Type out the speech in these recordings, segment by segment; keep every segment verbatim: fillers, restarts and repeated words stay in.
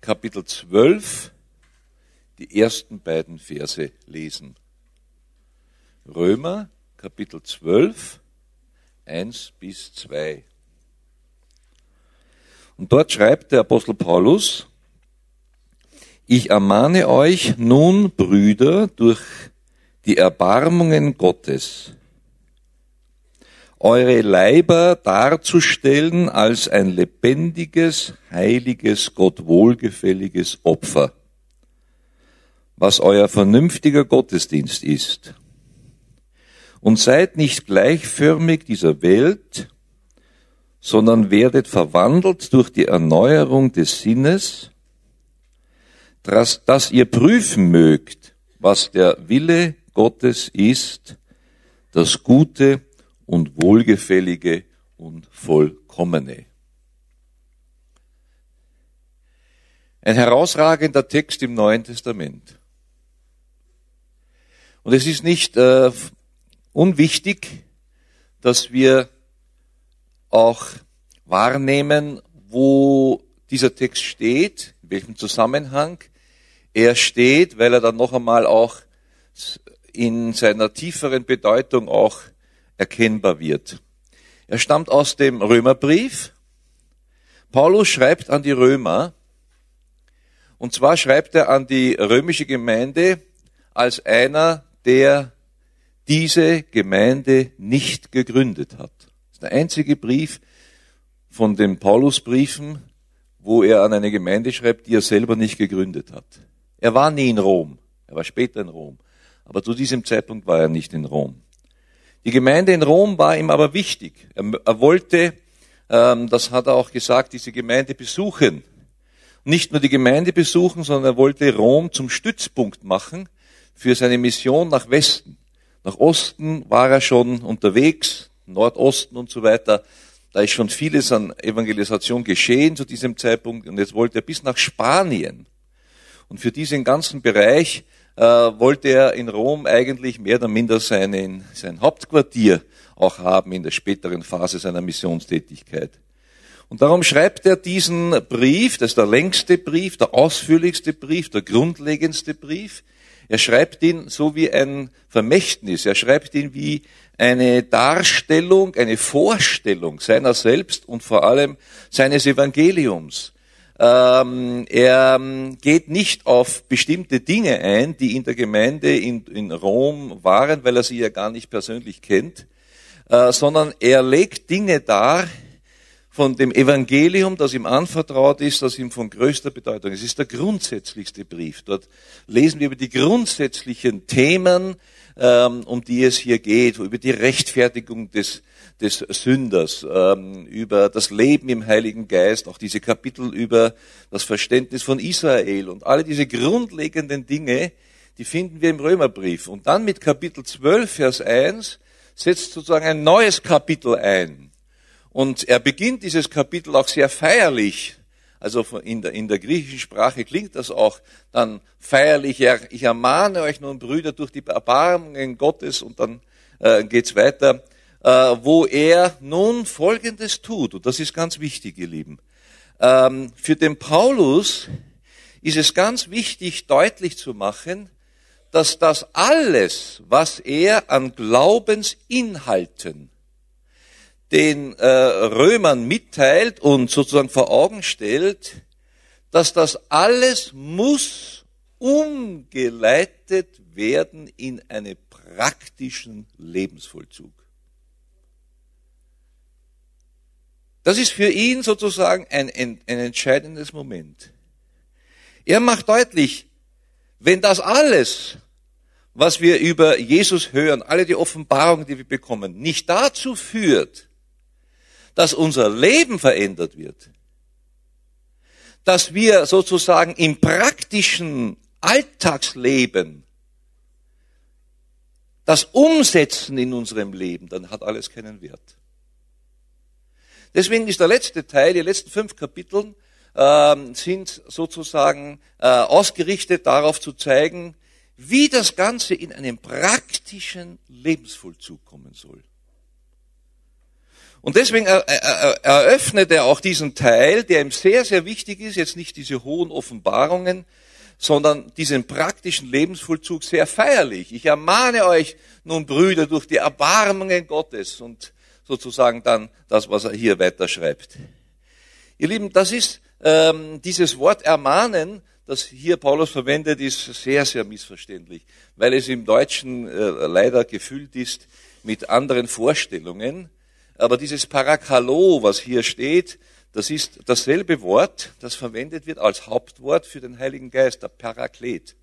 Kapitel zwölf, die ersten beiden Verse lesen. Römer, Kapitel zwölf, eins bis zwei. Und dort schreibt der Apostel Paulus: Ich ermahne euch nun, Brüder, durch die Erbarmungen Gottes, eure Leiber darzustellen als ein lebendiges, heiliges, Gott wohlgefälliges Opfer, was euer vernünftiger Gottesdienst ist. Und seid nicht gleichförmig dieser Welt, sondern werdet verwandelt durch die Erneuerung des Sinnes, dass, dass ihr prüfen mögt, was der Wille Gottes ist, das Gute und Wohlgefällige und Vollkommene. Ein herausragender Text im Neuen Testament. Und es ist nicht äh, unwichtig, dass wir auch wahrnehmen, wo dieser Text steht, in welchem Zusammenhang er steht, weil er dann noch einmal auch in seiner tieferen Bedeutung auch erkennbar wird. Er stammt aus dem Römerbrief. Paulus schreibt an die Römer, und zwar schreibt er an die römische Gemeinde als einer, der diese Gemeinde nicht gegründet hat. Das ist der einzige Brief von den Paulusbriefen, wo er an eine Gemeinde schreibt, die er selber nicht gegründet hat. Er war nie in Rom, er war später in Rom, aber zu diesem Zeitpunkt war er nicht in Rom. Die Gemeinde in Rom war ihm aber wichtig. Er, er wollte, ähm, das hat er auch gesagt, diese Gemeinde besuchen. Nicht nur die Gemeinde besuchen, sondern er wollte Rom zum Stützpunkt machen für seine Mission nach Westen. Nach Osten war er schon unterwegs, Nordosten und so weiter. Da ist schon vieles an Evangelisation geschehen zu diesem Zeitpunkt. Und jetzt wollte er bis nach Spanien. Und für diesen ganzen Bereich äh, wollte er in Rom eigentlich mehr oder minder seinen, sein Hauptquartier auch haben in der späteren Phase seiner Missionstätigkeit. Und darum schreibt er diesen Brief, das ist der längste Brief, der ausführlichste Brief, der grundlegendste Brief. Er schreibt ihn so wie ein Vermächtnis, er schreibt ihn wie eine Darstellung, eine Vorstellung seiner selbst und vor allem seines Evangeliums. Ähm, er geht nicht auf bestimmte Dinge ein, die in der Gemeinde in, in Rom waren, weil er sie ja gar nicht persönlich kennt, äh, sondern er legt Dinge dar von dem Evangelium, das ihm anvertraut ist, das ihm von größter Bedeutung ist. Es ist der grundsätzlichste Brief. Dort lesen wir über die grundsätzlichen Themen, ähm, um die es hier geht, über die Rechtfertigung des, des Sünders, ähm, über das Leben im Heiligen Geist, auch diese Kapitel über das Verständnis von Israel und alle diese grundlegenden Dinge, die finden wir im Römerbrief. Und dann mit Kapitel zwölf, Vers eins, setzt sozusagen ein neues Kapitel ein. Und er beginnt dieses Kapitel auch sehr feierlich. Also in der, in der griechischen Sprache klingt das auch dann feierlich. Ich ermahne euch nun, Brüder, durch die Erbarmungen Gottes, und dann äh, geht's weiter, äh, wo er nun Folgendes tut. Und das ist ganz wichtig, ihr Lieben. Ähm, für den Paulus ist es ganz wichtig, deutlich zu machen, dass das alles, was er an Glaubensinhalten den äh, Römern mitteilt und sozusagen vor Augen stellt, dass das alles muss umgeleitet werden in einen praktischen Lebensvollzug. Das ist für ihn sozusagen ein, ein, ein entscheidendes Moment. Er macht deutlich, wenn das alles, was wir über Jesus hören, alle die Offenbarungen, die wir bekommen, nicht dazu führt, dass unser Leben verändert wird, dass wir sozusagen im praktischen Alltagsleben das umsetzen in unserem Leben, dann hat alles keinen Wert. Deswegen ist der letzte Teil, die letzten fünf Kapitel, äh, sind sozusagen äh, ausgerichtet darauf zu zeigen, wie das Ganze in einen praktischen Lebensvollzug kommen soll. Und deswegen eröffnet er auch diesen Teil, der ihm sehr, sehr wichtig ist, jetzt nicht diese hohen Offenbarungen, sondern diesen praktischen Lebensvollzug sehr feierlich. Ich ermahne euch nun, Brüder, durch die Erbarmungen Gottes, und sozusagen dann das, was er hier weiter schreibt. Ihr Lieben, das ist ähm, dieses Wort ermahnen, das hier Paulus verwendet, ist sehr, sehr missverständlich, weil es im Deutschen äh, leider gefüllt ist mit anderen Vorstellungen. Aber dieses Parakalo, was hier steht, das ist dasselbe Wort, das verwendet wird als Hauptwort für den Heiligen Geist, der Paraklet.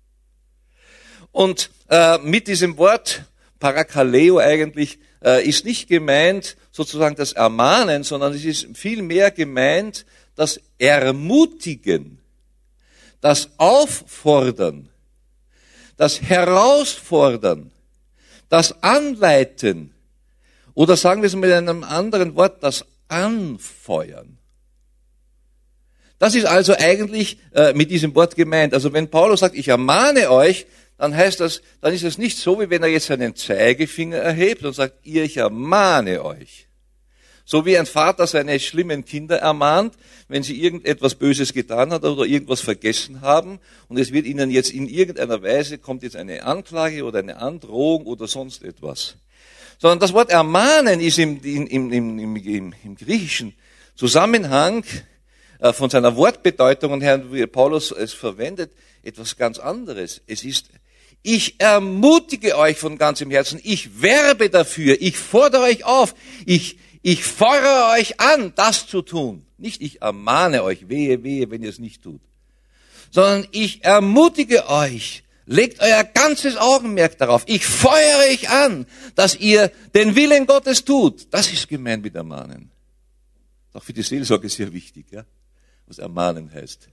Und äh, mit diesem Wort Parakaleo eigentlich äh, ist nicht gemeint sozusagen das Ermahnen, sondern es ist vielmehr gemeint das Ermutigen, das Auffordern, das Herausfordern, das Anleiten, oder sagen wir es mit einem anderen Wort, das Anfeuern. Das ist also eigentlich äh, mit diesem Wort gemeint. Also wenn Paulus sagt, ich ermahne euch, dann heißt das, dann ist es nicht so, wie wenn er jetzt seinen Zeigefinger erhebt und sagt, ihr, ich ermahne euch. So wie ein Vater seine schlimmen Kinder ermahnt, wenn sie irgendetwas Böses getan hat oder irgendwas vergessen haben, und es wird ihnen jetzt in irgendeiner Weise, kommt jetzt eine Anklage oder eine Androhung oder sonst etwas. Sondern das Wort ermahnen ist im, im, im, im, im, im griechischen Zusammenhang äh, von seiner Wortbedeutung her, wie Paulus es verwendet, etwas ganz anderes. Es ist, ich ermutige euch von ganzem Herzen, ich werbe dafür, ich fordere euch auf, ich, ich fordere euch an, das zu tun. Nicht ich ermahne euch, wehe, wehe, wenn ihr es nicht tut. Sondern ich ermutige euch, legt euer ganzes Augenmerk darauf. Ich feuere euch an, dass ihr den Willen Gottes tut. Das ist gemeint mit ermahnen. Auch für die Seelsorge sehr wichtig, ja, was ermahnen heißt.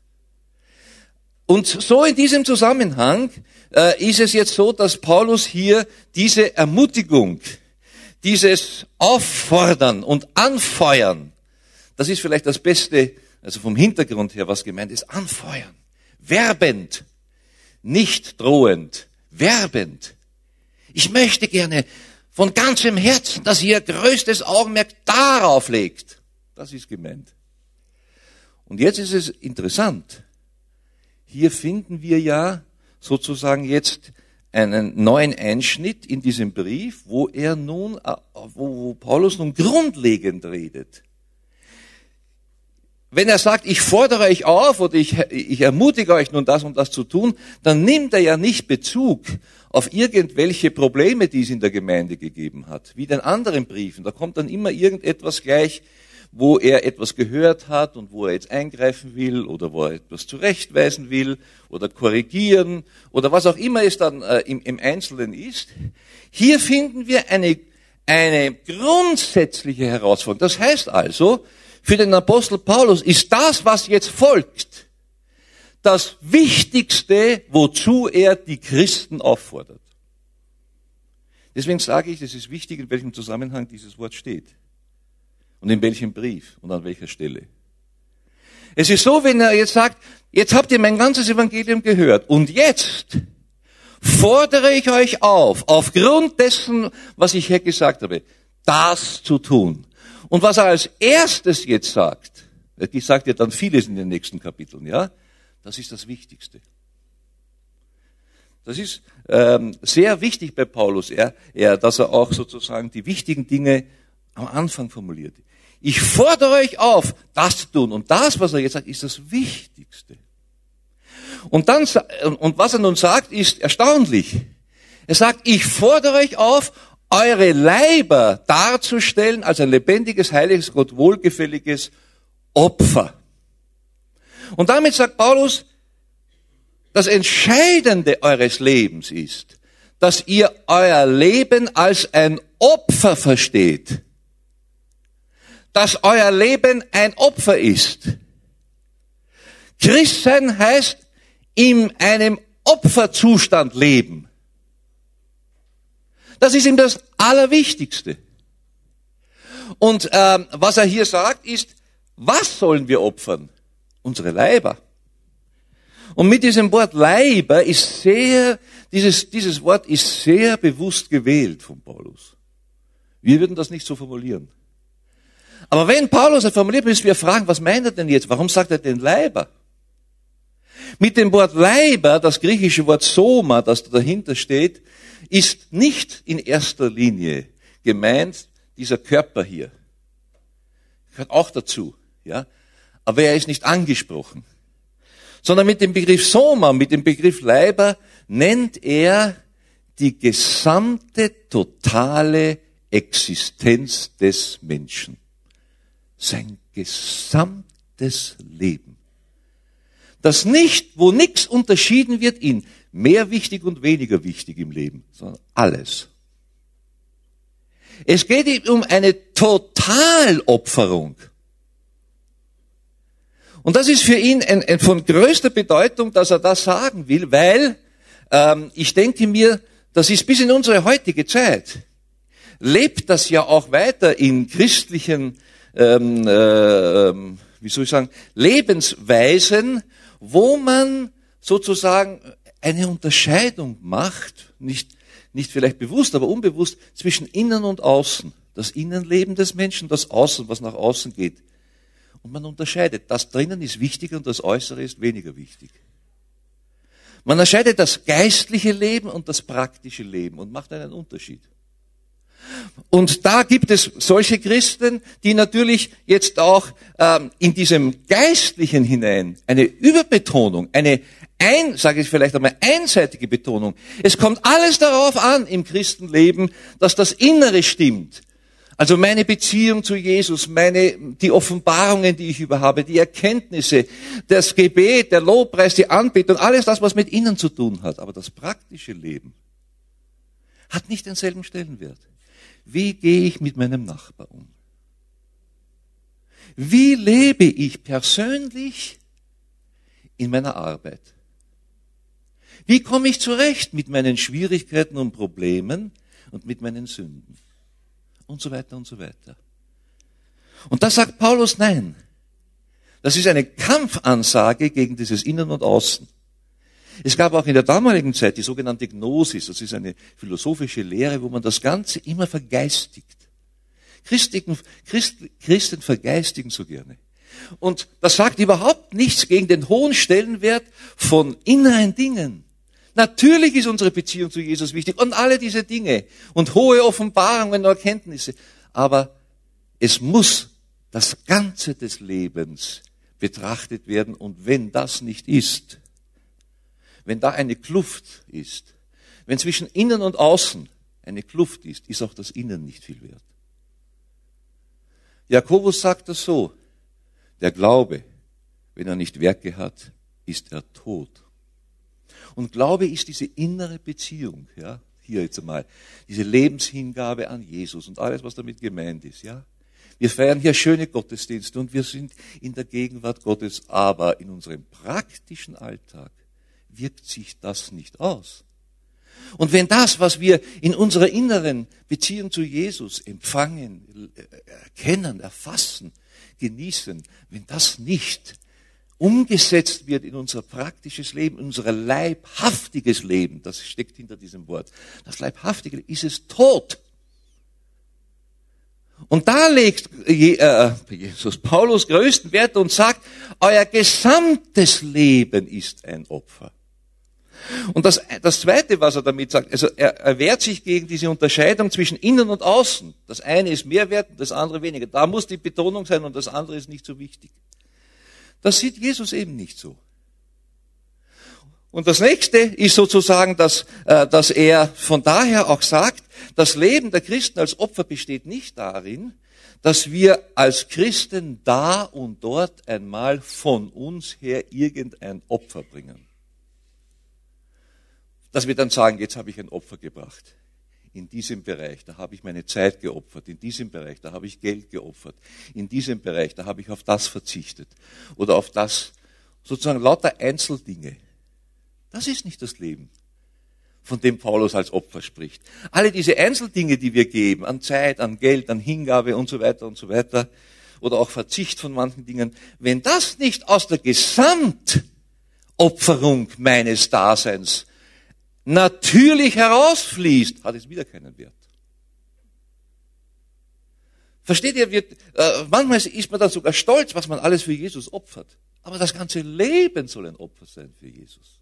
Und so in diesem Zusammenhang äh, ist es jetzt so, dass Paulus hier diese Ermutigung, dieses Auffordern und Anfeuern, das ist vielleicht das Beste, also vom Hintergrund her, was gemeint ist, anfeuern, werbend, nicht drohend, werbend. Ich möchte gerne von ganzem Herzen, dass ihr größtes Augenmerk darauf legt. Das ist gemeint. Und jetzt ist es interessant. Hier finden wir ja sozusagen jetzt einen neuen Einschnitt in diesem Brief, wo er nun, wo Paulus nun grundlegend redet. Wenn er sagt, ich fordere euch auf oder ich, ich ermutige euch nun das und das zu tun, dann nimmt er ja nicht Bezug auf irgendwelche Probleme, die es in der Gemeinde gegeben hat, wie in den anderen Briefen. Da kommt dann immer irgendetwas gleich, wo er etwas gehört hat und wo er jetzt eingreifen will oder wo er etwas zurechtweisen will oder korrigieren oder was auch immer es dann äh, im, im Einzelnen ist. Hier finden wir eine, eine grundsätzliche Herausforderung. Das heißt also, für den Apostel Paulus ist das, was jetzt folgt, das Wichtigste, wozu er die Christen auffordert. Deswegen sage ich, es ist wichtig, in welchem Zusammenhang dieses Wort steht. Und in welchem Brief und an welcher Stelle. Es ist so, wenn er jetzt sagt, jetzt habt ihr mein ganzes Evangelium gehört und jetzt fordere ich euch auf, aufgrund dessen, was ich hier gesagt habe, das zu tun. Und was er als erstes jetzt sagt, ich sage dir dann vieles in den nächsten Kapiteln, ja, das ist das Wichtigste. Das ist ähm, sehr wichtig bei Paulus, er, er, dass er auch sozusagen die wichtigen Dinge am Anfang formuliert. Ich fordere euch auf, das zu tun. Und das, was er jetzt sagt, ist das Wichtigste. Und dann, und was er nun sagt, ist erstaunlich. Er sagt, ich fordere euch auf, eure Leiber darzustellen als ein lebendiges, heiliges, Gott wohlgefälliges Opfer. Und damit sagt Paulus, das Entscheidende eures Lebens ist, dass ihr euer Leben als ein Opfer versteht. Dass euer Leben ein Opfer ist. Christsein heißt, in einem Opferzustand leben. Das ist ihm das Allerwichtigste. Und ähm, was er hier sagt, ist, was sollen wir opfern? Unsere Leiber. Und mit diesem Wort Leiber ist sehr, dieses, dieses Wort ist sehr bewusst gewählt von Paulus. Wir würden das nicht so formulieren. Aber wenn Paulus es formuliert, müssen wir fragen, was meint er denn jetzt? Warum sagt er denn Leiber? Mit dem Wort Leiber, das griechische Wort Soma, das dahinter steht, ist nicht in erster Linie gemeint dieser Körper hier. Gehört auch dazu, ja. Aber er ist nicht angesprochen. Sondern mit dem Begriff Soma, mit dem Begriff Leiber, nennt er die gesamte, totale Existenz des Menschen. Sein gesamtes Leben. Das nicht, wo nichts unterschieden wird in mehr wichtig und weniger wichtig im Leben, sondern alles. Es geht um eine Totalopferung. Und das ist für ihn ein, ein von größter Bedeutung, dass er das sagen will, weil ähm, ich denke mir, das ist bis in unsere heutige Zeit, lebt das ja auch weiter in christlichen, ähm, äh, wie soll ich sagen, Lebensweisen, wo man sozusagen eine Unterscheidung macht, nicht, nicht vielleicht bewusst, aber unbewusst, zwischen Innen und Außen. Das Innenleben des Menschen, das Außen, was nach außen geht. Und man unterscheidet, das drinnen ist wichtiger und das Äußere ist weniger wichtig. Man unterscheidet das geistliche Leben und das praktische Leben und macht einen Unterschied. Und da gibt es solche Christen, die natürlich jetzt auch ähm, in diesem Geistlichen hinein eine Überbetonung, eine ein, sage ich vielleicht einmal, einseitige Betonung. Es kommt alles darauf an im Christenleben, dass das Innere stimmt. Also meine Beziehung zu Jesus, meine, die Offenbarungen, die ich über habe, die Erkenntnisse, das Gebet, der Lobpreis, die Anbetung, alles das, was mit innen zu tun hat. Aber das praktische Leben hat nicht denselben Stellenwert. Wie gehe ich mit meinem Nachbar um? Wie lebe ich persönlich in meiner Arbeit? Wie komme ich zurecht mit meinen Schwierigkeiten und Problemen und mit meinen Sünden? Und so weiter und so weiter. Und da sagt Paulus nein. Das ist eine Kampfansage gegen dieses Innen und Außen. Es gab auch in der damaligen Zeit die sogenannte Gnosis. Das ist eine philosophische Lehre, wo man das Ganze immer vergeistigt. Christen, Christ, Christen vergeistigen so gerne. Und das sagt überhaupt nichts gegen den hohen Stellenwert von inneren Dingen. Natürlich ist unsere Beziehung zu Jesus wichtig und alle diese Dinge und hohe Offenbarungen und Erkenntnisse. Aber es muss das Ganze des Lebens betrachtet werden. Und wenn das nicht ist, wenn da eine Kluft ist, wenn zwischen Innen und Außen eine Kluft ist, ist auch das Innen nicht viel wert. Jakobus sagt das so, der Glaube, wenn er nicht Werke hat, ist er tot. Und Glaube ist diese innere Beziehung, ja, hier jetzt einmal, diese Lebenshingabe an Jesus und alles, was damit gemeint ist, ja. Wir feiern hier schöne Gottesdienste und wir sind in der Gegenwart Gottes, aber in unserem praktischen Alltag wirkt sich das nicht aus. Und wenn das, was wir in unserer inneren Beziehung zu Jesus empfangen, erkennen, erfassen, genießen, wenn das nicht umgesetzt wird in unser praktisches Leben, in unser leibhaftiges Leben, das steckt hinter diesem Wort, das leibhaftige Leben, ist es tot. Und da legt Jesus Paulus größten Wert und sagt, euer gesamtes Leben ist ein Opfer. Und das, das Zweite, was er damit sagt, also er, er wehrt sich gegen diese Unterscheidung zwischen Innen und Außen. Das eine ist mehr wert und das andere weniger. Da muss die Betonung sein und das andere ist nicht so wichtig. Das sieht Jesus eben nicht so. Und das Nächste ist sozusagen, dass, äh, dass er von daher auch sagt, das Leben der Christen als Opfer besteht nicht darin, dass wir als Christen da und dort einmal von uns her irgendein Opfer bringen. Dass wir dann sagen, jetzt habe ich ein Opfer gebracht. In diesem Bereich, da habe ich meine Zeit geopfert. In diesem Bereich, da habe ich Geld geopfert. In diesem Bereich, da habe ich auf das verzichtet. Oder auf das, sozusagen lauter Einzeldinge. Das ist nicht das Leben, von dem Paulus als Opfer spricht. Alle diese Einzeldinge, die wir geben, an Zeit, an Geld, an Hingabe und so weiter und so weiter, oder auch Verzicht von manchen Dingen, wenn das nicht aus der Gesamtopferung meines Daseins natürlich herausfließt, hat es wieder keinen Wert. Versteht ihr, wird, äh, manchmal ist man da sogar stolz, was man alles für Jesus opfert. Aber das ganze Leben soll ein Opfer sein für Jesus.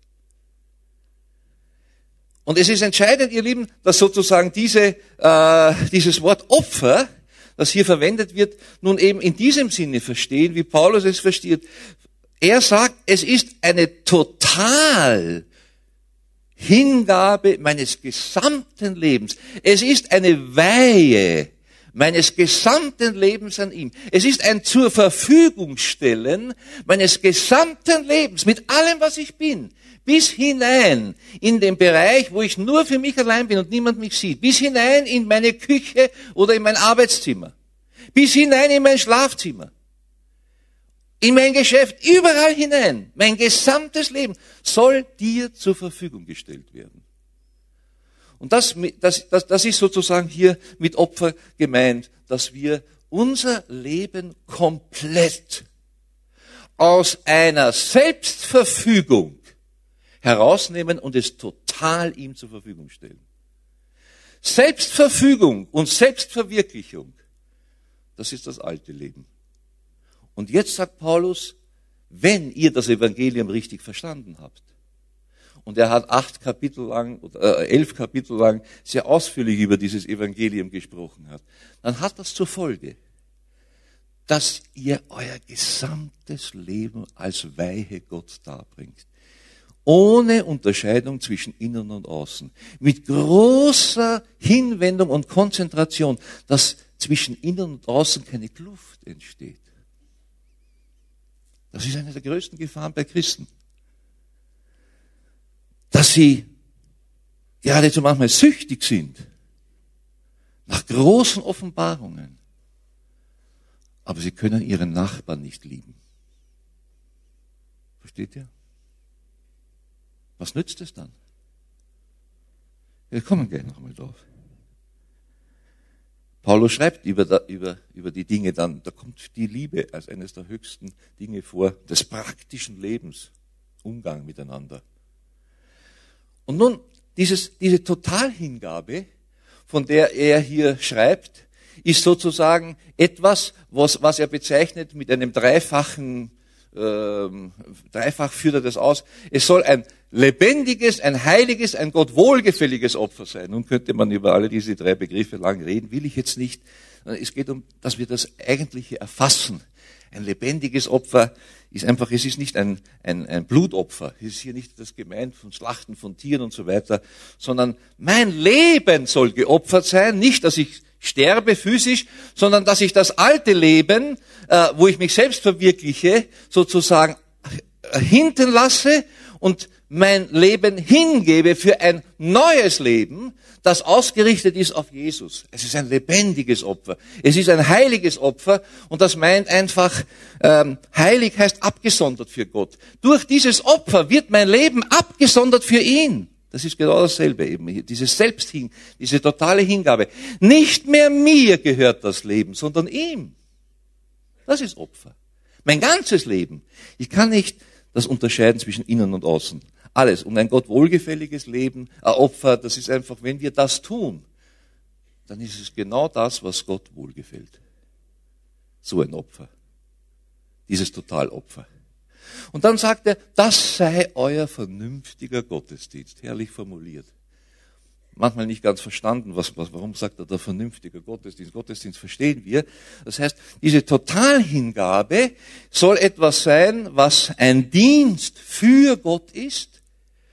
Und es ist entscheidend, ihr Lieben, dass sozusagen diese, äh, dieses Wort Opfer, das hier verwendet wird, nun eben in diesem Sinne verstehen, wie Paulus es versteht. Er sagt, es ist eine total Hingabe meines gesamten Lebens. Es ist eine Weihe meines gesamten Lebens an ihm. Es ist ein zur Verfügung stellen meines gesamten Lebens mit allem, was ich bin. Bis hinein in den Bereich, wo ich nur für mich allein bin und niemand mich sieht. Bis hinein in meine Küche oder in mein Arbeitszimmer. Bis hinein in mein Schlafzimmer. In mein Geschäft, überall hinein. Mein gesamtes Leben soll dir zur Verfügung gestellt werden. Und das, das, das, das ist sozusagen hier mit Opfer gemeint, dass wir unser Leben komplett aus einer Selbstverfügung herausnehmen und es total ihm zur Verfügung stellen. Selbstverfügung und Selbstverwirklichung, das ist das alte Leben. Und jetzt sagt Paulus, wenn ihr das Evangelium richtig verstanden habt, und er hat acht Kapitel lang, oder elf Kapitel lang sehr ausführlich über dieses Evangelium gesprochen hat, dann hat das zur Folge, dass ihr euer gesamtes Leben als Weihe Gott darbringt. Ohne Unterscheidung zwischen innen und außen. Mit großer Hinwendung und Konzentration, dass zwischen innen und außen keine Kluft entsteht. Das ist eine der größten Gefahren bei Christen. Dass sie geradezu manchmal süchtig sind nach großen Offenbarungen. Aber sie können ihren Nachbarn nicht lieben. Versteht ihr? Was nützt es dann? Wir kommen gleich noch einmal drauf. Paulus schreibt über, über, über die Dinge dann, da kommt die Liebe als eines der höchsten Dinge vor, des praktischen Lebens, Umgang miteinander. Und nun, dieses, diese Totalhingabe, von der er hier schreibt, ist sozusagen etwas, was, was er bezeichnet mit einem dreifachen, ähm, dreifach führt er das aus. Es soll ein lebendiges, ein heiliges, ein Gott wohlgefälliges Opfer sein. Nun könnte man über alle diese drei Begriffe lang reden, will ich jetzt nicht. Es geht um, dass wir das Eigentliche erfassen. Ein lebendiges Opfer ist einfach, es ist nicht ein, ein, ein Blutopfer. Es ist hier nicht das gemeint von Schlachten von Tieren und so weiter, sondern mein Leben soll geopfert sein. Nicht, dass ich sterbe physisch, sondern dass ich das alte Leben, äh, wo ich mich selbst verwirkliche, sozusagen hinten lasse und mein Leben hingebe für ein neues Leben, das ausgerichtet ist auf Jesus. Es ist ein lebendiges Opfer. Es ist ein heiliges Opfer und das meint einfach, ähm, heilig heißt abgesondert für Gott. Durch dieses Opfer wird mein Leben abgesondert für ihn. Das ist genau dasselbe eben hier. Dieses Selbsthin, diese totale Hingabe. Nicht mehr mir gehört das Leben, sondern ihm. Das ist Opfer. Mein ganzes Leben. Ich kann nicht das unterscheiden zwischen innen und außen. Alles. Und ein Gott wohlgefälliges Leben, ein Opfer, das ist einfach, wenn wir das tun, dann ist es genau das, was Gott wohlgefällt. So ein Opfer. Dieses Totalopfer. Und dann sagt er, das sei euer vernünftiger Gottesdienst. Herrlich formuliert. Manchmal nicht ganz verstanden, was, was, warum sagt er der vernünftige Gottesdienst? Gottesdienst verstehen wir. Das heißt, diese Totalhingabe soll etwas sein, was ein Dienst für Gott ist,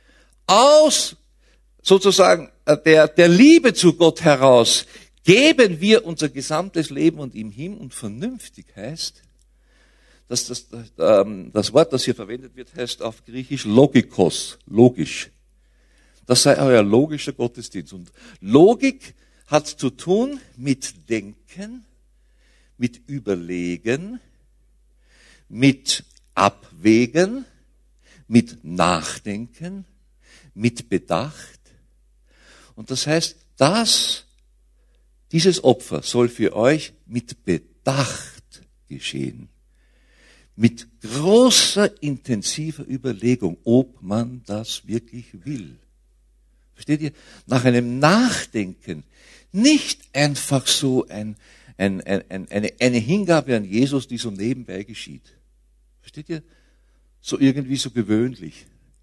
aus sozusagen der, der Liebe zu Gott heraus geben wir unser gesamtes Leben und ihm hin. Und vernünftig heißt, dass das, ähm, das Wort, das hier verwendet wird, heißt auf Griechisch logikos, logisch. Das sei euer logischer Gottesdienst. Und Logik hat zu tun mit Denken, mit Überlegen, mit Abwägen, mit Nachdenken, mit Bedacht. Und das heißt, das, dieses Opfer soll für euch mit Bedacht geschehen. Mit großer, intensiver Überlegung, ob man das wirklich will. Versteht ihr? Nach einem Nachdenken, nicht einfach so ein, ein, ein, eine, eine Hingabe an Jesus, die so nebenbei geschieht. Versteht ihr? So irgendwie so gewöhnlich.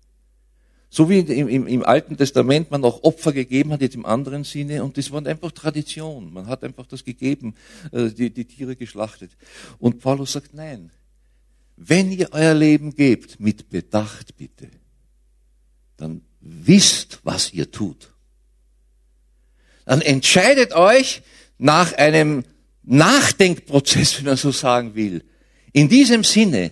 So wie im, im, im Alten Testament man auch Opfer gegeben hat, jetzt im anderen Sinne, und das war einfach Tradition. Man hat einfach das gegeben, die, die Tiere geschlachtet. Und Paulus sagt, nein, wenn ihr euer Leben gebt, mit Bedacht bitte, dann wisst, was ihr tut. Dann entscheidet euch nach einem Nachdenkprozess, wenn man so sagen will, in diesem Sinne,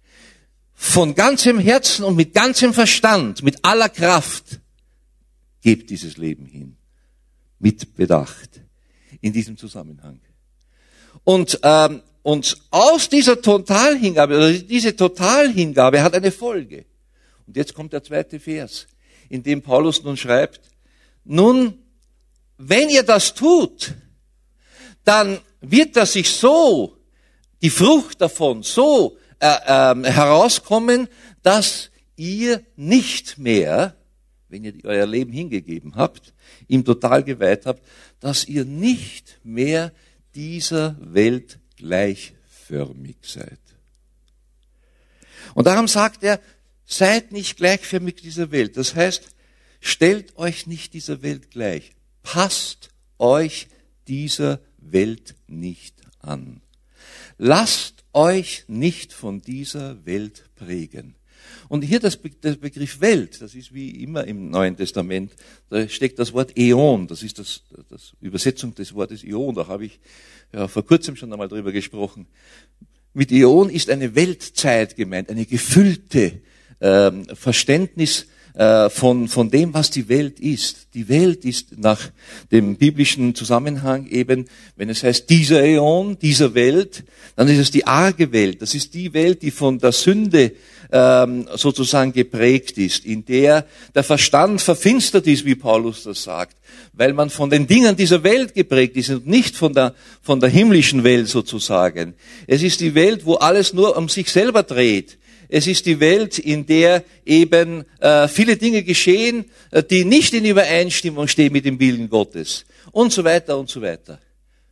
von ganzem Herzen und mit ganzem Verstand, mit aller Kraft, gebt dieses Leben hin. Mit Bedacht. In diesem Zusammenhang. Und, ähm, und aus dieser Totalhingabe, oder diese Totalhingabe hat eine Folge. Und jetzt kommt der zweite Vers, in dem Paulus nun schreibt, nun, wenn ihr das tut, dann wird das sich so, die Frucht davon, so Äh, äh, herauskommen, dass ihr nicht mehr, wenn ihr euer Leben hingegeben habt, ihm total geweiht habt, dass ihr nicht mehr dieser Welt gleichförmig seid. Und darum sagt er, seid nicht gleichförmig dieser Welt. Das heißt, stellt euch nicht dieser Welt gleich. Passt euch dieser Welt nicht an. Lasst euch nicht von dieser Welt prägen. Und hier das Be- der Begriff Welt, das ist wie immer im Neuen Testament, da steckt das Wort Äon, das ist das, das Übersetzung des Wortes Äon, da habe ich ja, vor kurzem schon einmal drüber gesprochen. Mit Äon ist eine Weltzeit gemeint, eine gefüllte ähm, Verständnis äh, von, von dem, was die Welt ist. Die Welt ist nach dem biblischen Zusammenhang eben, wenn es heißt, dieser Äon, dieser Welt, dann ist es die arge Welt. Das ist die Welt, die von der Sünde ähm, sozusagen geprägt ist, in der der Verstand verfinstert ist, wie Paulus das sagt, weil man von den Dingen dieser Welt geprägt ist und nicht von der, von der himmlischen Welt sozusagen. Es ist die Welt, wo alles nur um sich selber dreht. Es ist die Welt, in der eben äh, viele Dinge geschehen, äh, die nicht in Übereinstimmung stehen mit dem Willen Gottes. Und so weiter und so weiter.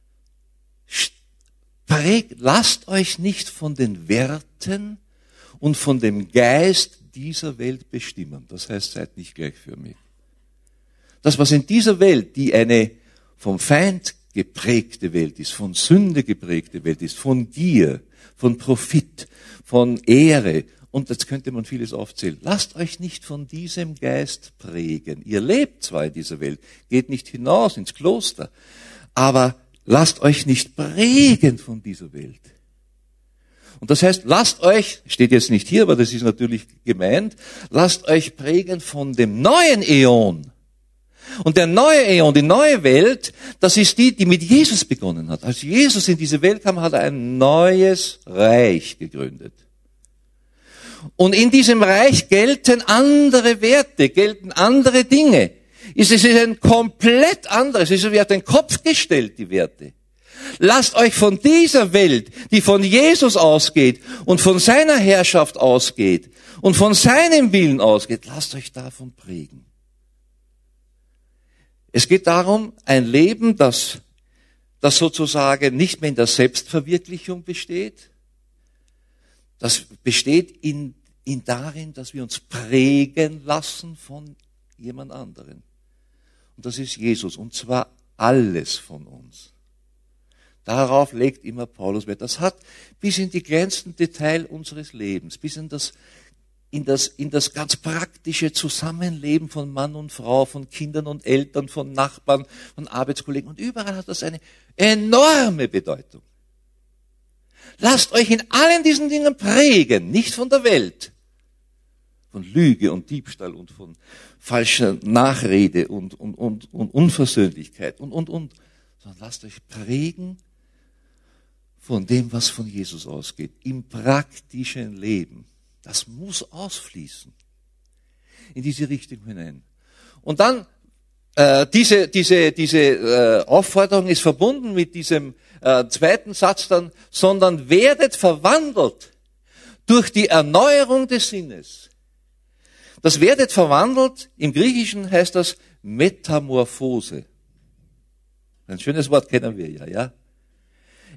Prägt, lasst euch nicht von den Werten und von dem Geist dieser Welt bestimmen. Das heißt, seid nicht gleichförmig. Das, was in dieser Welt, die eine vom Feind geprägte Welt ist, von Sünde geprägte Welt ist, von Gier, von Profit, von Ehre, und jetzt könnte man vieles aufzählen. Lasst euch nicht von diesem Geist prägen. Ihr lebt zwar in dieser Welt, geht nicht hinaus ins Kloster, aber lasst euch nicht prägen von dieser Welt. Und das heißt, lasst euch, steht jetzt nicht hier, aber das ist natürlich gemeint, lasst euch prägen von dem neuen Äon. Und der neue Äon, die neue Welt, das ist die, die mit Jesus begonnen hat. Als Jesus in diese Welt kam, hat er ein neues Reich gegründet. Und in diesem Reich gelten andere Werte, gelten andere Dinge. Es ist ein komplett anderes, es ist wie auf den Kopf gestellt, die Werte. Lasst euch von dieser Welt, die von Jesus ausgeht und von seiner Herrschaft ausgeht und von seinem Willen ausgeht, lasst euch davon prägen. Es geht darum, ein Leben, das, das sozusagen nicht mehr in der Selbstverwirklichung besteht. Das besteht in, in darin, dass wir uns prägen lassen von jemand anderen. Und das ist Jesus. Und zwar alles von uns. Darauf legt immer Paulus Wert. Das hat bis in die kleinsten Details unseres Lebens, bis in das In das, in das ganz praktische Zusammenleben von Mann und Frau, von Kindern und Eltern, von Nachbarn, von Arbeitskollegen. Und überall hat das eine enorme Bedeutung. Lasst euch in allen diesen Dingen prägen, nicht von der Welt. Von Lüge und Diebstahl und von falscher Nachrede und, und, und, und Unversöhnlichkeit und, und, und. Sondern lasst euch prägen von dem, was von Jesus ausgeht, im praktischen Leben. Das muss ausfließen in diese Richtung hinein. Und dann äh, diese diese diese äh, Aufforderung ist verbunden mit diesem äh, zweiten Satz dann, sondern werdet verwandelt durch die Erneuerung des Sinnes. Das werdet verwandelt, im Griechischen heißt das Metamorphose. Ein schönes Wort kennen wir ja, ja.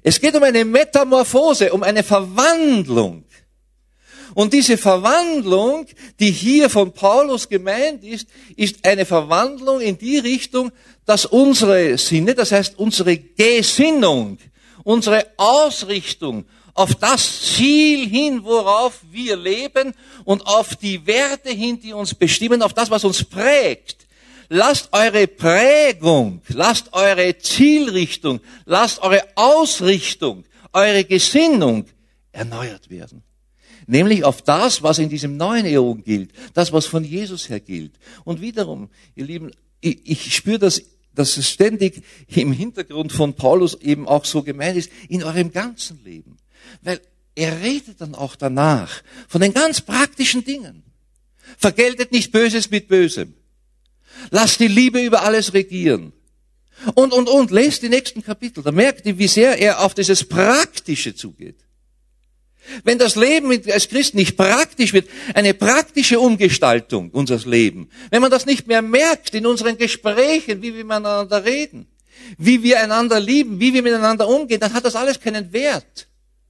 Es geht um eine Metamorphose, um eine Verwandlung. Und diese Verwandlung, die hier von Paulus gemeint ist, ist eine Verwandlung in die Richtung, dass unsere Sinne, das heißt unsere Gesinnung, unsere Ausrichtung auf das Ziel hin, worauf wir leben und auf die Werte hin, die uns bestimmen, auf das, was uns prägt. Lasst eure Prägung, lasst eure Zielrichtung, lasst eure Ausrichtung, eure Gesinnung erneuert werden. Nämlich auf das, was in diesem neuen Äon gilt, das, was von Jesus her gilt. Und wiederum, ihr Lieben, ich, ich spüre, dass, dass es ständig im Hintergrund von Paulus eben auch so gemeint ist, in eurem ganzen Leben. Weil er redet dann auch danach von den ganz praktischen Dingen. Vergeltet nicht Böses mit Bösem. Lasst die Liebe über alles regieren. Und, und, und, lest die nächsten Kapitel. Da merkt ihr, wie sehr er auf dieses Praktische zugeht. Wenn das Leben als Christ nicht praktisch wird, eine praktische Umgestaltung unseres Lebens, wenn man das nicht mehr merkt in unseren Gesprächen, wie wir miteinander reden, wie wir einander lieben, wie wir miteinander umgehen, dann hat das alles keinen Wert.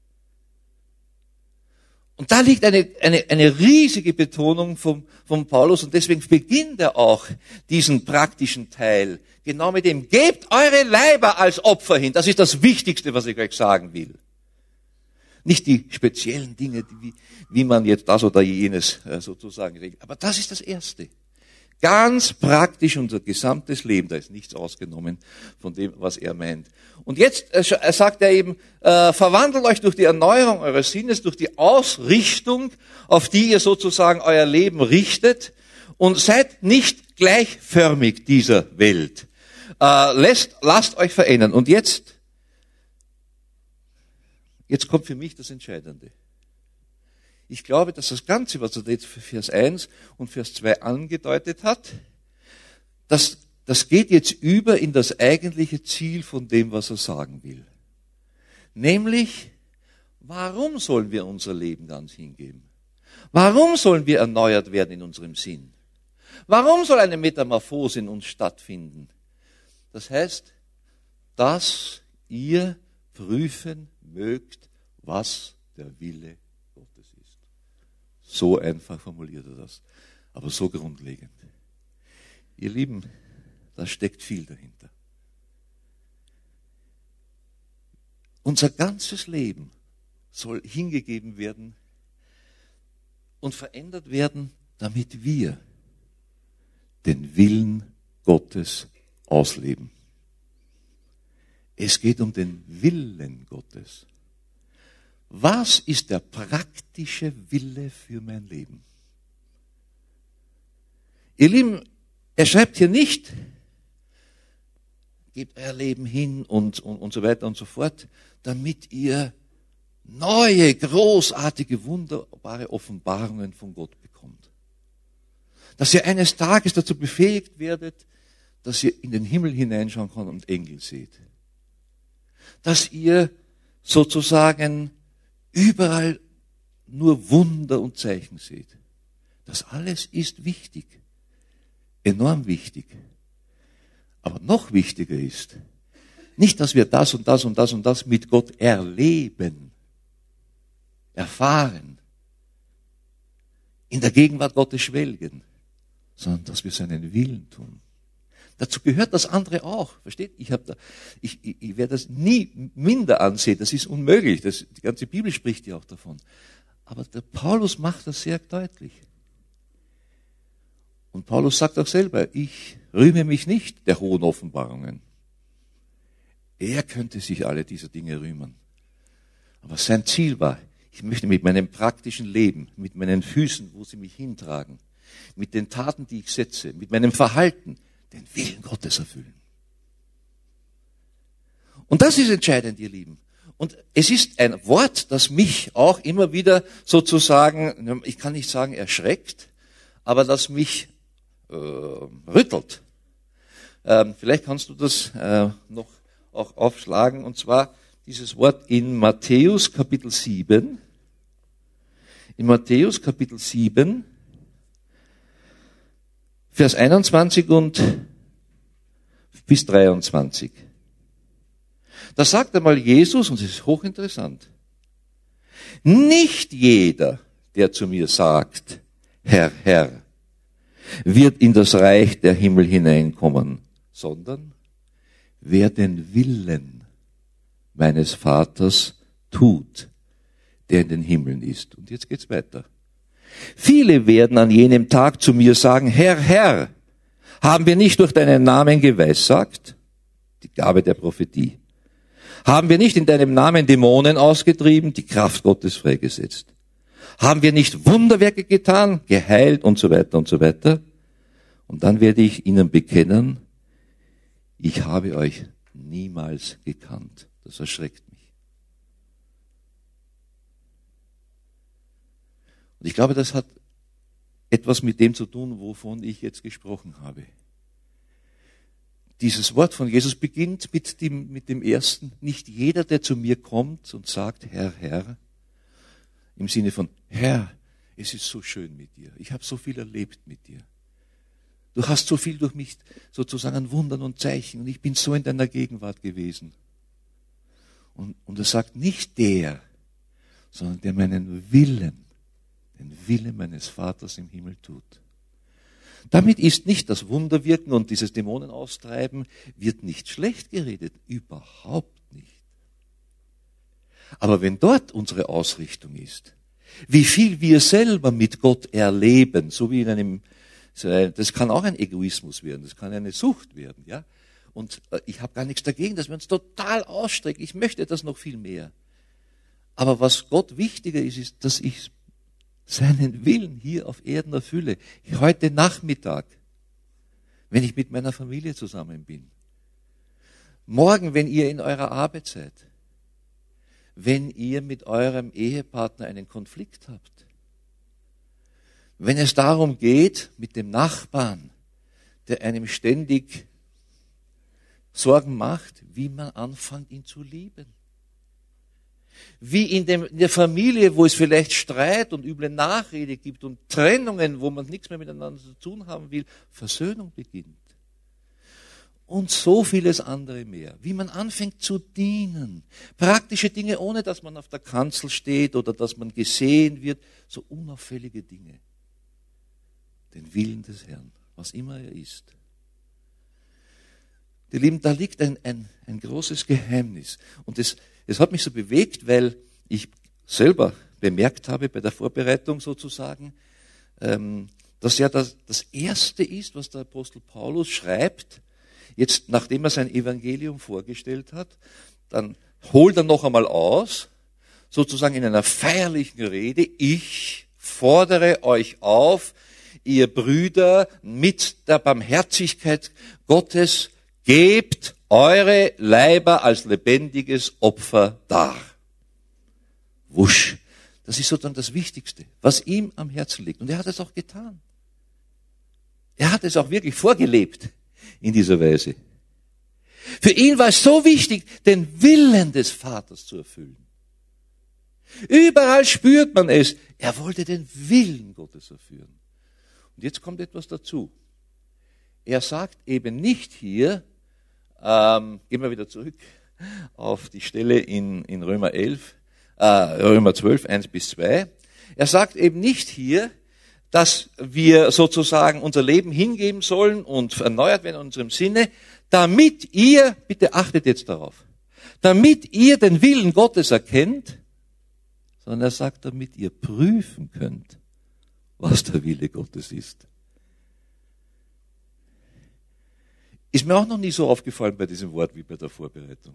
Und da liegt eine, eine, eine riesige Betonung vom, vom Paulus und deswegen beginnt er auch diesen praktischen Teil. Genau mit dem, gebt eure Leiber als Opfer hin. Das ist das Wichtigste, was ich euch sagen will. Nicht die speziellen Dinge, wie, wie man jetzt das oder jenes sozusagen regelt. Aber das ist das Erste. Ganz praktisch unser gesamtes Leben. Da ist nichts ausgenommen von dem, was er meint. Und jetzt äh, sagt er eben, äh, verwandelt euch durch die Erneuerung eures Sinnes, durch die Ausrichtung, auf die ihr sozusagen euer Leben richtet und seid nicht gleichförmig dieser Welt. Äh, lasst, lasst euch verändern. Und jetzt, jetzt kommt für mich das Entscheidende. Ich glaube, dass das Ganze, was er jetzt für Vers eins und Vers zwei angedeutet hat, das, das geht jetzt über in das eigentliche Ziel von dem, was er sagen will. Nämlich, warum sollen wir unser Leben ganz hingeben? Warum sollen wir erneuert werden in unserem Sinn? Warum soll eine Metamorphose in uns stattfinden? Das heißt, dass ihr prüfen mögt, was der Wille Gottes ist. So einfach formuliert er das, aber so grundlegend. Ihr Lieben, da steckt viel dahinter. Unser ganzes Leben soll hingegeben werden und verändert werden, damit wir den Willen Gottes ausleben. Es geht um den Willen Gottes. Was ist der praktische Wille für mein Leben? Ihr Lieben, er schreibt hier nicht, gebt euer Leben hin und, und, und so weiter und so fort, damit ihr neue, großartige, wunderbare Offenbarungen von Gott bekommt. Dass ihr eines Tages dazu befähigt werdet, dass ihr in den Himmel hineinschauen könnt und Engel seht. Dass ihr sozusagen überall nur Wunder und Zeichen seht. Das alles ist wichtig. Enorm wichtig. Aber noch wichtiger ist, nicht, dass wir das und das und das und das mit Gott erleben, erfahren, in der Gegenwart Gottes schwelgen, sondern dass wir seinen Willen tun. Dazu gehört das andere auch. Versteht? Ich, hab da, ich, ich, ich werde das nie minder ansehen. Das ist unmöglich. Das, die ganze Bibel spricht ja auch davon. Aber der Paulus macht das sehr deutlich. Und Paulus sagt auch selber, ich rühme mich nicht der hohen Offenbarungen. Er könnte sich alle dieser Dinge rühmen. Aber sein Ziel war, ich möchte mit meinem praktischen Leben, mit meinen Füßen, wo sie mich hintragen, mit den Taten, die ich setze, mit meinem Verhalten, den Willen Gottes erfüllen. Und das ist entscheidend, ihr Lieben. Und es ist ein Wort, das mich auch immer wieder sozusagen, ich kann nicht sagen erschreckt, aber das mich äh, rüttelt. Ähm, vielleicht kannst du das äh, noch auch aufschlagen, und zwar dieses Wort in Matthäus Kapitel sieben. In Matthäus Kapitel sieben, Vers einundzwanzig und bis dreiundzwanzig. Da sagt einmal Jesus, und es ist hochinteressant, nicht jeder, der zu mir sagt, Herr, Herr, wird in das Reich der Himmel hineinkommen, sondern wer den Willen meines Vaters tut, der in den Himmeln ist. Und jetzt geht's weiter. Viele werden an jenem Tag zu mir sagen, Herr, Herr, haben wir nicht durch deinen Namen geweissagt? Die Gabe der Prophetie. Haben wir nicht in deinem Namen Dämonen ausgetrieben, die Kraft Gottes freigesetzt? Haben wir nicht Wunderwerke getan, geheilt und so weiter und so weiter? Und dann werde ich ihnen bekennen, ich habe euch niemals gekannt. Das erschreckt mich. Und ich glaube, das hat etwas mit dem zu tun, wovon ich jetzt gesprochen habe. Dieses Wort von Jesus beginnt mit dem, mit dem ersten, nicht jeder, der zu mir kommt und sagt, Herr, Herr, im Sinne von, Herr, es ist so schön mit dir. Ich habe so viel erlebt mit dir. Du hast so viel durch mich sozusagen an Wundern und Zeichen und ich bin so in deiner Gegenwart gewesen. Und, und er sagt nicht der, sondern der meinen Willen, den Willen meines Vaters im Himmel tut. Damit ist nicht das Wunderwirken und dieses Dämonenaustreiben wird nicht schlecht geredet, überhaupt nicht. Aber wenn dort unsere Ausrichtung ist, wie viel wir selber mit Gott erleben, so wie in einem, das kann auch ein Egoismus werden, das kann eine Sucht werden, ja. Und ich habe gar nichts dagegen, dass wir uns total ausstrecken. Ich möchte das noch viel mehr. Aber was Gott wichtiger ist, ist, dass ich seinen Willen hier auf Erden erfülle. Heute Nachmittag, wenn ich mit meiner Familie zusammen bin. Morgen, wenn ihr in eurer Arbeit seid. Wenn ihr mit eurem Ehepartner einen Konflikt habt. Wenn es darum geht, mit dem Nachbarn, der einem ständig Sorgen macht, wie man anfängt, ihn zu lieben. Wie in, dem, in der Familie, wo es vielleicht Streit und üble Nachrede gibt und Trennungen, wo man nichts mehr miteinander zu tun haben will, Versöhnung beginnt. Und so vieles andere mehr. Wie man anfängt zu dienen. Praktische Dinge, ohne dass man auf der Kanzel steht oder dass man gesehen wird. So unauffällige Dinge. Den Willen des Herrn, was immer er ist. Die Lieben, da liegt ein, ein, ein großes Geheimnis. Und es, es hat mich so bewegt, weil ich selber bemerkt habe bei der Vorbereitung sozusagen, ähm, dass ja das, das Erste ist, was der Apostel Paulus schreibt, jetzt nachdem er sein Evangelium vorgestellt hat, dann holt er noch einmal aus, sozusagen in einer feierlichen Rede, ich fordere euch auf, ihr Brüder, mit der Barmherzigkeit Gottes, gebt eure Leiber als lebendiges Opfer dar. Wusch. Das ist sozusagen das Wichtigste, was ihm am Herzen liegt. Und er hat es auch getan. Er hat es auch wirklich vorgelebt in dieser Weise. Für ihn war es so wichtig, den Willen des Vaters zu erfüllen. Überall spürt man es. Er wollte den Willen Gottes erfüllen. Und jetzt kommt etwas dazu. Er sagt eben nicht hier, ähm, gehen wir wieder zurück auf die Stelle in, in Römer elf, äh, Römer zwölf, eins bis zwei. Er sagt eben nicht hier, dass wir sozusagen unser Leben hingeben sollen und erneuert werden in unserem Sinne, damit ihr, bitte achtet jetzt darauf, damit ihr den Willen Gottes erkennt, sondern er sagt, damit ihr prüfen könnt, was der Wille Gottes ist. Ist mir auch noch nie so aufgefallen bei diesem Wort wie bei der Vorbereitung.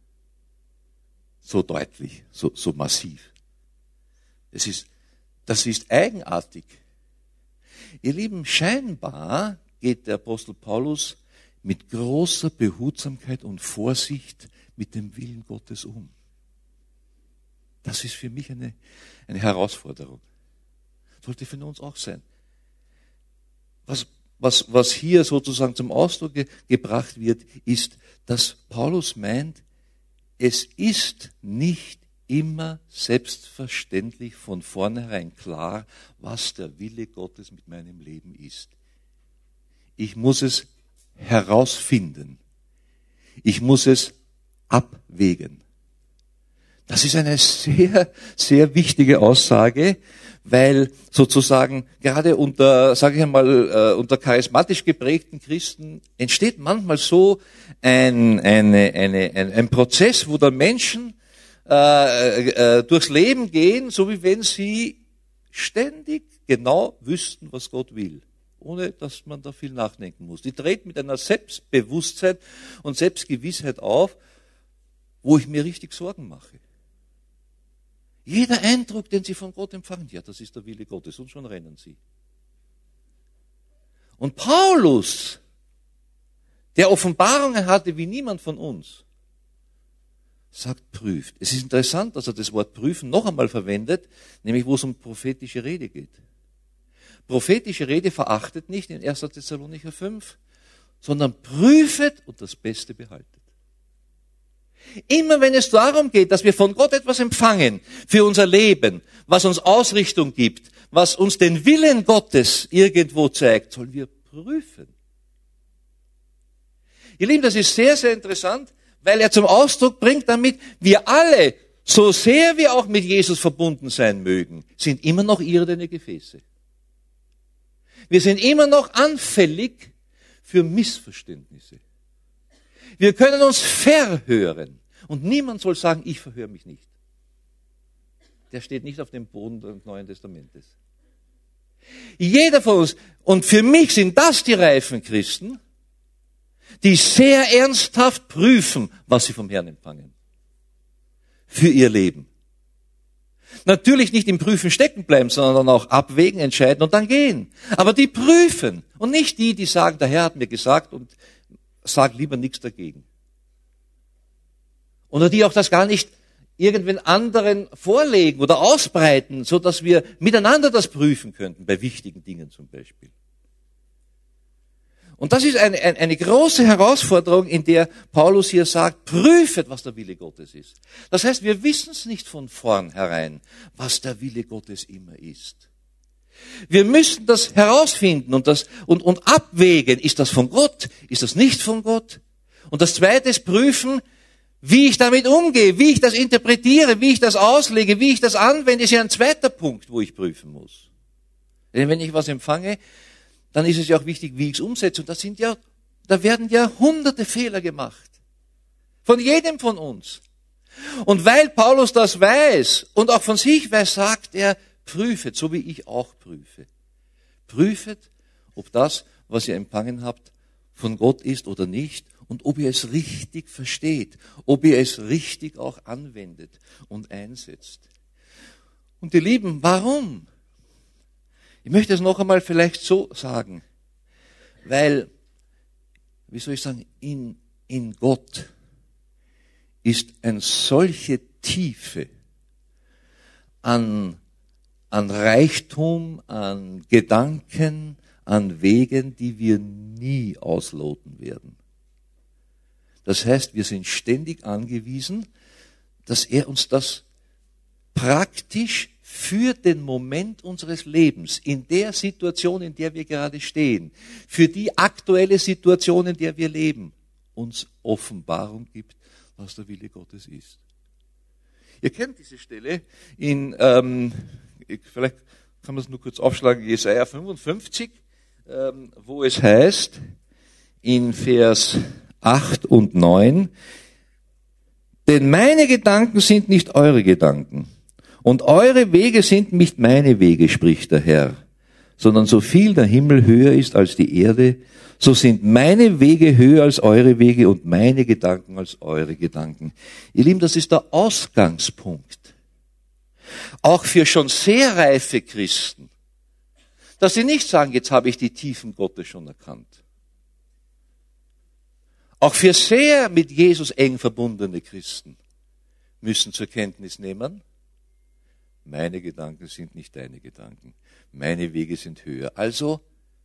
So deutlich, so, so massiv. Es ist, das ist eigenartig. Ihr Lieben, scheinbar geht der Apostel Paulus mit großer Behutsamkeit und Vorsicht mit dem Willen Gottes um. Das ist für mich eine, eine Herausforderung. Sollte für uns auch sein. Was Was, was hier sozusagen zum Ausdruck ge- gebracht wird, ist, dass Paulus meint, es ist nicht immer selbstverständlich von vornherein klar, was der Wille Gottes mit meinem Leben ist. Ich muss es herausfinden. Ich muss es abwägen. Das ist eine sehr, sehr wichtige Aussage, weil sozusagen gerade unter, sage ich einmal, unter charismatisch geprägten Christen entsteht manchmal so ein, eine, eine, ein, ein Prozess, wo dann Menschen äh, äh, durchs Leben gehen, so wie wenn sie ständig genau wüssten, was Gott will, ohne dass man da viel nachdenken muss. Die treten mit einer Selbstbewusstheit und Selbstgewissheit auf, wo ich mir richtig Sorgen mache. Jeder Eindruck, den sie von Gott empfangen, ja, das ist der Wille Gottes, und schon rennen sie. Und Paulus, der Offenbarungen hatte wie niemand von uns, sagt, prüft. Es ist interessant, dass er das Wort prüfen noch einmal verwendet, nämlich wo es um prophetische Rede geht. Prophetische Rede verachtet nicht in erster Thessalonicher fünf, sondern prüfet und das Beste behaltet. Immer wenn es darum geht, dass wir von Gott etwas empfangen für unser Leben, was uns Ausrichtung gibt, was uns den Willen Gottes irgendwo zeigt, sollen wir prüfen. Ihr Lieben, das ist sehr, sehr interessant, weil er zum Ausdruck bringt damit, wir alle, so sehr wir auch mit Jesus verbunden sein mögen, sind immer noch irdene Gefäße. Wir sind immer noch anfällig für Missverständnisse. Wir können uns verhören. Und niemand soll sagen, ich verhöre mich nicht. Der steht nicht auf dem Boden des Neuen Testamentes. Jeder von uns, und für mich sind das die reifen Christen, die sehr ernsthaft prüfen, was sie vom Herrn empfangen. Für ihr Leben. Natürlich nicht im Prüfen stecken bleiben, sondern auch abwägen, entscheiden und dann gehen. Aber die prüfen. Und nicht die, die sagen, der Herr hat mir gesagt und sag lieber nichts dagegen. Oder die auch das gar nicht irgendwen anderen vorlegen oder ausbreiten, so dass wir miteinander das prüfen könnten, bei wichtigen Dingen zum Beispiel. Und das ist eine, eine, eine große Herausforderung, in der Paulus hier sagt, prüfet, was der Wille Gottes ist. Das heißt, wir wissen es nicht von vornherein, was der Wille Gottes immer ist. Wir müssen das herausfinden und, das, und, und abwägen, ist das von Gott, ist das nicht von Gott? Und das Zweite ist prüfen, wie ich damit umgehe, wie ich das interpretiere, wie ich das auslege, wie ich das anwende, ist ja ein zweiter Punkt, wo ich prüfen muss. Denn wenn ich was empfange, dann ist es ja auch wichtig, wie ich es umsetze. Und das sind ja, da werden ja hunderte Fehler gemacht. Von jedem von uns. Und weil Paulus das weiß und auch von sich weiß, sagt er, prüfet, so wie ich auch prüfe. Prüfet, ob das, was ihr empfangen habt, von Gott ist oder nicht und ob ihr es richtig versteht, ob ihr es richtig auch anwendet und einsetzt. Und ihr Lieben, warum? Ich möchte es noch einmal vielleicht so sagen, weil, wie soll ich sagen, in, in Gott ist eine solche Tiefe an, an Reichtum, an Gedanken, an Wegen, die wir nie ausloten werden. Das heißt, wir sind ständig angewiesen, dass er uns das praktisch für den Moment unseres Lebens, in der Situation, in der wir gerade stehen, für die aktuelle Situation, in der wir leben, uns Offenbarung gibt, was der Wille Gottes ist. Ihr kennt diese Stelle in, ähm, vielleicht kann man es nur kurz aufschlagen, Jesaja fünfundfünfzig, ähm, wo es heißt, in Vers acht und neun, denn meine Gedanken sind nicht eure Gedanken. Und eure Wege sind nicht meine Wege, spricht der Herr, sondern so viel der Himmel höher ist als die Erde, so sind meine Wege höher als eure Wege und meine Gedanken als eure Gedanken. Ihr Lieben, das ist der Ausgangspunkt. Auch für schon sehr reife Christen, dass sie nicht sagen, jetzt habe ich die Tiefen Gottes schon erkannt. Auch für sehr mit Jesus eng verbundene Christen müssen zur Kenntnis nehmen, meine Gedanken sind nicht deine Gedanken. Meine Wege sind höher. Also,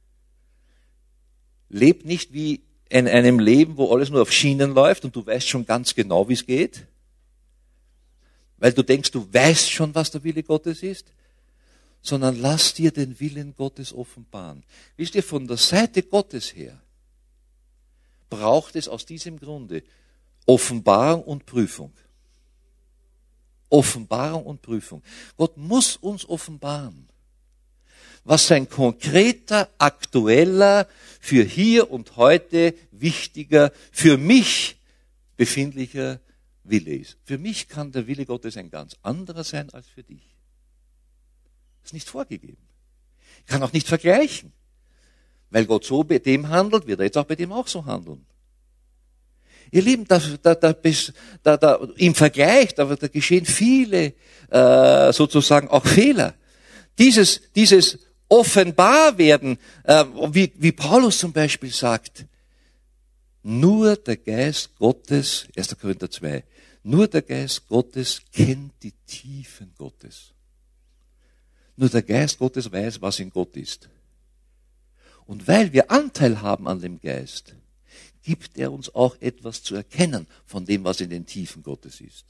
leb nicht wie in einem Leben, wo alles nur auf Schienen läuft und du weißt schon ganz genau, wie es geht. Weil du denkst, du weißt schon, was der Wille Gottes ist. Sondern lass dir den Willen Gottes offenbaren. Wisst ihr, von der Seite Gottes her braucht es aus diesem Grunde Offenbarung und Prüfung. Offenbarung und Prüfung. Gott muss uns offenbaren, was sein konkreter, aktueller, für hier und heute wichtiger, für mich befindlicher Wille ist. Für mich kann der Wille Gottes ein ganz anderer sein als für dich. Das ist nicht vorgegeben. Ich kann auch nicht vergleichen. Weil Gott so bei dem handelt, wird er jetzt auch bei dem auch so handeln. Ihr Lieben, da, da, da, da, da, im Vergleich, da, da geschehen viele äh, sozusagen auch Fehler. Dieses, dieses Offenbarwerden, äh, wie, wie Paulus zum Beispiel sagt, nur der Geist Gottes, erster Korinther zwei, nur der Geist Gottes kennt die Tiefen Gottes. Nur der Geist Gottes weiß, was in Gott ist. Und weil wir Anteil haben an dem Geist, gibt er uns auch etwas zu erkennen von dem, was in den Tiefen Gottes ist.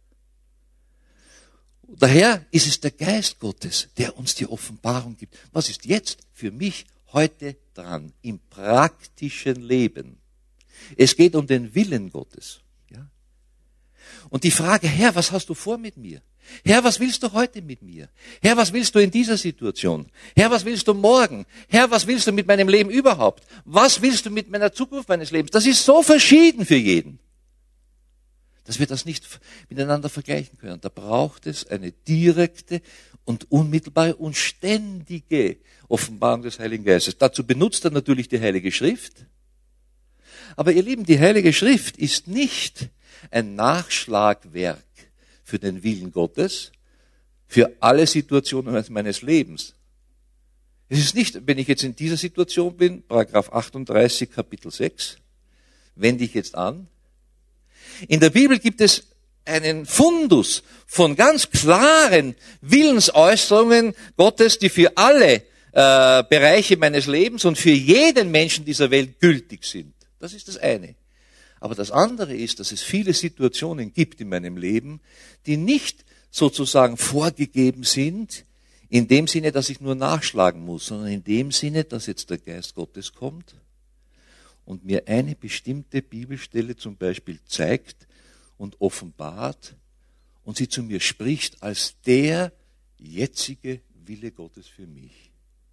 Daher ist es der Geist Gottes, der uns die Offenbarung gibt. Was ist jetzt für mich heute dran im praktischen Leben? Es geht um den Willen Gottes. Ja? Und die Frage, Herr, was hast du vor mit mir? Herr, was willst du heute mit mir? Herr, was willst du in dieser Situation? Herr, was willst du morgen? Herr, was willst du mit meinem Leben überhaupt? Was willst du mit meiner Zukunft meines Lebens? Das ist so verschieden für jeden, dass wir das nicht miteinander vergleichen können. Da braucht es eine direkte und unmittelbare und ständige Offenbarung des Heiligen Geistes. Dazu benutzt er natürlich die Heilige Schrift. Aber ihr Lieben, die Heilige Schrift ist nicht ein Nachschlagwerk für den Willen Gottes, für alle Situationen meines Lebens. Es ist nicht, wenn ich jetzt in dieser Situation bin, Paragraph achtunddreißig, Kapitel sechs, wende ich jetzt an. In der Bibel gibt es einen Fundus von ganz klaren Willensäußerungen Gottes, die für alle äh, Bereiche meines Lebens und für jeden Menschen dieser Welt gültig sind. Das ist das eine. Aber das andere ist, dass es viele Situationen gibt in meinem Leben, die nicht sozusagen vorgegeben sind, in dem Sinne, dass ich nur nachschlagen muss, sondern in dem Sinne, dass jetzt der Geist Gottes kommt und mir eine bestimmte Bibelstelle zum Beispiel zeigt und offenbart und sie zu mir spricht als der jetzige Wille Gottes für mich.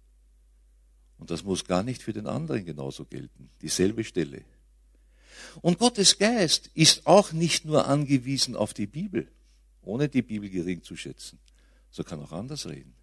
Und das muss gar nicht für den anderen genauso gelten, dieselbe Stelle. Und Gottes Geist ist auch nicht nur angewiesen auf die Bibel, ohne die Bibel gering zu schätzen. So kann auch anders reden.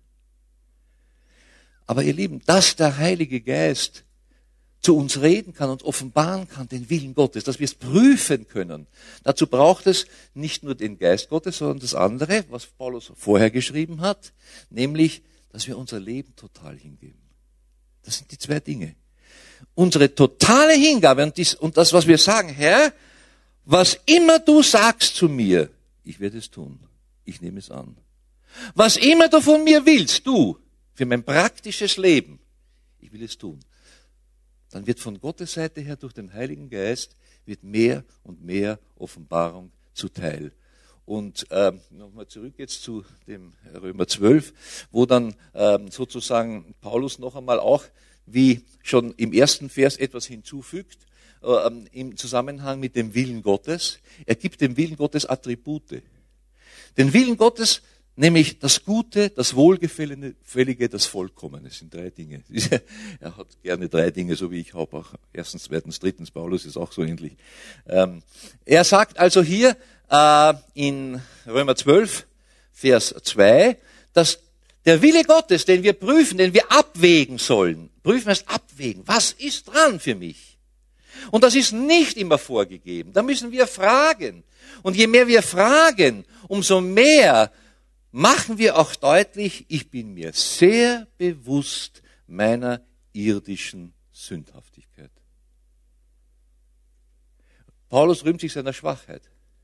Aber ihr Lieben, dass der Heilige Geist zu uns reden kann und offenbaren kann, den Willen Gottes, dass wir es prüfen können. Dazu braucht es nicht nur den Geist Gottes, sondern das andere, was Paulus vorher geschrieben hat, nämlich, dass wir unser Leben total hingeben. Das sind die zwei Dinge. Unsere totale Hingabe und, dies, und das, was wir sagen, Herr, was immer du sagst zu mir, ich werde es tun. Ich nehme es an. Was immer du von mir willst, du, für mein praktisches Leben, ich will es tun. Dann wird von Gottes Seite her durch den Heiligen Geist wird mehr und mehr Offenbarung zuteil. Und ähm, nochmal zurück jetzt zu dem Römer zwölf, wo dann ähm, sozusagen Paulus noch einmal auch wie schon im ersten Vers etwas hinzufügt, äh, im Zusammenhang mit dem Willen Gottes. Er gibt dem Willen Gottes Attribute. Den Willen Gottes, nämlich das Gute, das Wohlgefällige, das Vollkommene. Das sind drei Dinge. Er hat gerne drei Dinge, so wie ich habe auch. Erstens, zweitens, drittens, Paulus ist auch so ähnlich. Ähm, er sagt also hier äh, in Römer zwölf, Vers zwei, dass der Wille Gottes, den wir prüfen, den wir abwägen sollen, prüfen heißt abwägen, was ist dran für mich? Und das ist nicht immer vorgegeben. Da müssen wir fragen. Und je mehr wir fragen, umso mehr machen wir auch deutlich, ich bin mir sehr bewusst meiner irdischen Sündhaftigkeit. Paulus rühmt sich seiner Schwachheit.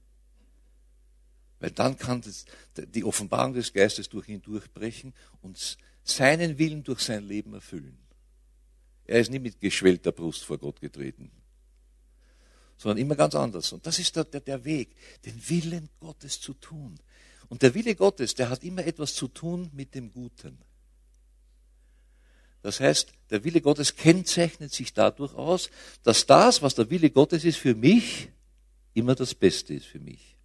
Weil dann kann das, die Offenbarung des Geistes durch ihn durchbrechen und seinen Willen durch sein Leben erfüllen. Er ist nicht mit geschwellter Brust vor Gott getreten, sondern immer ganz anders. Und das ist der, der, der Weg, den Willen Gottes zu tun. Und der Wille Gottes, der hat immer etwas zu tun mit dem Guten. Das heißt, der Wille Gottes kennzeichnet sich dadurch aus, dass das, was der Wille Gottes ist für mich, immer das Beste ist für mich.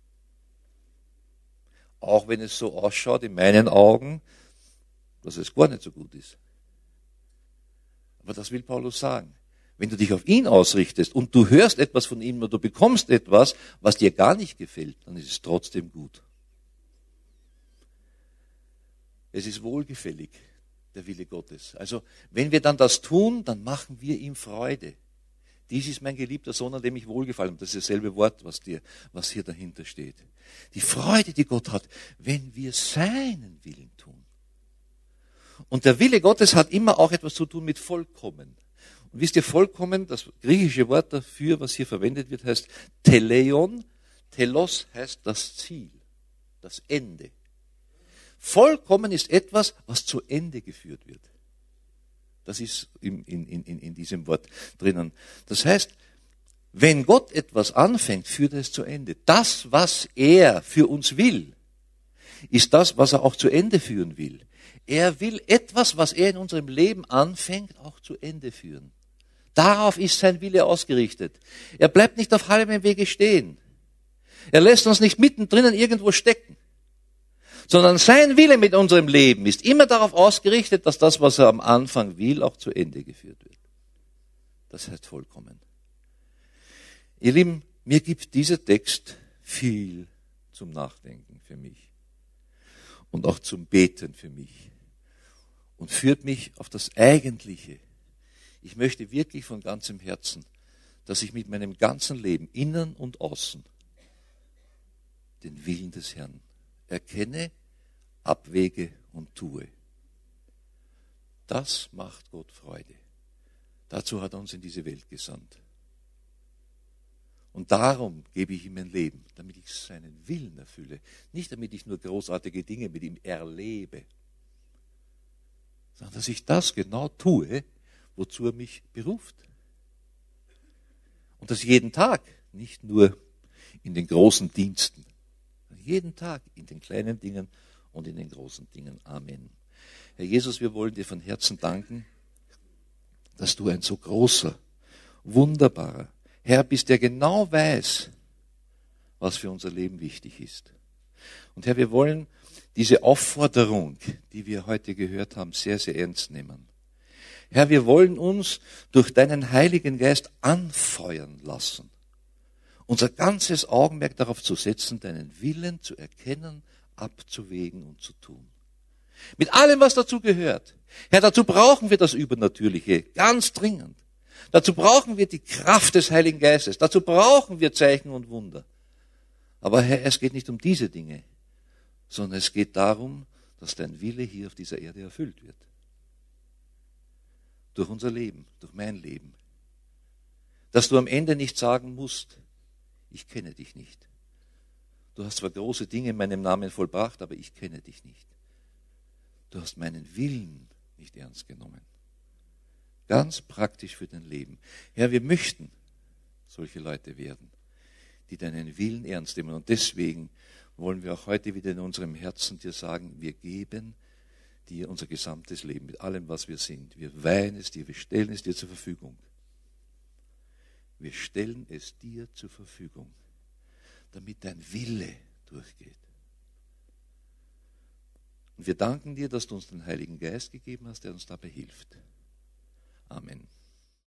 Auch wenn es so ausschaut in meinen Augen, dass es gar nicht so gut ist. Aber das will Paulus sagen. Wenn du dich auf ihn ausrichtest und du hörst etwas von ihm oder du bekommst etwas, was dir gar nicht gefällt, dann ist es trotzdem gut. Es ist wohlgefällig, der Wille Gottes. Also, wenn wir dann das tun, dann machen wir ihm Freude. Dies ist mein geliebter Sohn, an dem ich wohlgefallen habe. Das ist dasselbe Wort, was, dir, was hier dahinter steht. Die Freude, die Gott hat, wenn wir seinen Willen tun. Und der Wille Gottes hat immer auch etwas zu tun mit vollkommen. Und wisst ihr, vollkommen, das griechische Wort dafür, was hier verwendet wird, heißt Teleion. Telos heißt das Ziel, das Ende. Vollkommen ist etwas, was zu Ende geführt wird. Das ist in, in, in, in diesem Wort drinnen. Das heißt, wenn Gott etwas anfängt, führt er es zu Ende. Das, was er für uns will, ist das, was er auch zu Ende führen will. Er will etwas, was er in unserem Leben anfängt, auch zu Ende führen. Darauf ist sein Wille ausgerichtet. Er bleibt nicht auf halbem Wege stehen. Er lässt uns nicht mittendrin irgendwo stecken. Sondern sein Wille mit unserem Leben ist immer darauf ausgerichtet, dass das, was er am Anfang will, auch zu Ende geführt wird. Das heißt vollkommen. Ihr Lieben, mir gibt dieser Text viel zum Nachdenken für mich. Und auch zum Beten für mich. Und führt mich auf das Eigentliche. Ich möchte wirklich von ganzem Herzen, dass ich mit meinem ganzen Leben, innen und außen, den Willen des Herrn erkenne, abwäge und tue. Das macht Gott Freude. Dazu hat er uns in diese Welt gesandt. Und darum gebe ich ihm mein Leben, damit ich seinen Willen erfülle. Nicht damit ich nur großartige Dinge mit ihm erlebe, sondern dass ich das genau tue, wozu er mich beruft. Und das jeden Tag, nicht nur in den großen Diensten, sondern jeden Tag in den kleinen Dingen und in den großen Dingen. Amen. Herr Jesus, wir wollen dir von Herzen danken, dass du ein so großer, wunderbarer Herr bist, der genau weiß, was für unser Leben wichtig ist. Und Herr, wir wollen diese Aufforderung, die wir heute gehört haben, sehr, sehr ernst nehmen. Herr, wir wollen uns durch deinen Heiligen Geist anfeuern lassen, unser ganzes Augenmerk darauf zu setzen, deinen Willen zu erkennen, abzuwägen und zu tun. Mit allem, was dazu gehört. Herr, dazu brauchen wir das Übernatürliche, ganz dringend. Dazu brauchen wir die Kraft des Heiligen Geistes. Dazu brauchen wir Zeichen und Wunder. Aber Herr, es geht nicht um diese Dinge, sondern es geht darum, dass dein Wille hier auf dieser Erde erfüllt wird. Durch unser Leben, durch mein Leben. Dass du am Ende nicht sagen musst, ich kenne dich nicht. Du hast zwar große Dinge in meinem Namen vollbracht, aber ich kenne dich nicht. Du hast meinen Willen nicht ernst genommen. Ganz praktisch für dein Leben. Herr, wir möchten solche Leute werden, die deinen Willen ernst nehmen. Und deswegen wollen wir auch heute wieder in unserem Herzen dir sagen, wir geben dir unser gesamtes Leben, mit allem, was wir sind. Wir weihen es dir, wir stellen es dir zur Verfügung. Wir stellen es dir zur Verfügung, damit dein Wille durchgeht. Und wir danken dir, dass du uns den Heiligen Geist gegeben hast, der uns dabei hilft. Amen.